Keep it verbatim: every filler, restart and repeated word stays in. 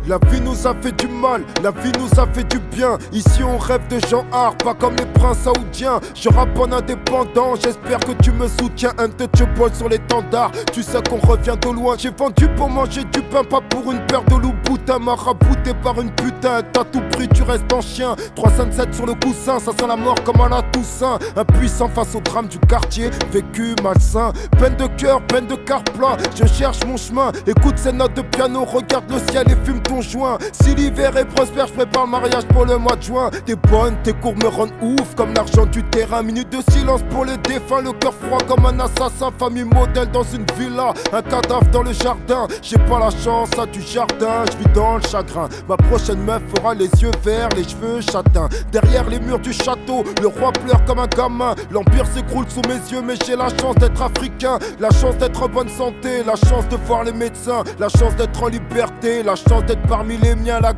La vie nous a fait du mal, la vie nous a fait du bien. Ici on rêve de gens art, pas comme les princes saoudiens. Je rappe en indépendant, j'espère que tu me soutiens. Un de boy sur l'étendard, tu sais qu'on revient de loin. J'ai vendu pour manger du pain, pas pour une paire de loups boutins. Marabouté par une putain, t'as tout pris, tu restes en chien. Trois cent sept sur le coussin, ça sent la mort comme à la Toussaint. Impuissant face au drame du quartier, vécu malsain. Peine de cœur, peine de quart plat, je cherche mon chemin. Écoute ces notes de piano, regarde le ciel et fume ton joint. Si l'hiver est prospère, je prépare le mariage pour le mois de juin. T'es bonne, tes cours me rendent ouf comme l'argent du terrain. Minute de silence pour les défunts, le cœur froid comme un assassin. Famille modèle dans une villa, un cadavre dans le jardin. J'ai pas la chance à du jardin, je vis dans le chagrin. Ma prochaine meuf aura les yeux verts, les cheveux châtains. Derrière les murs du château, le roi pleure comme un gamin. L'empire s'écroule sous mes yeux, mais j'ai la chance d'être africain. La chance d'être en bonne santé, la chance de voir les médecins. La chance d'être en liberté, la chance d'être parmi les miens. La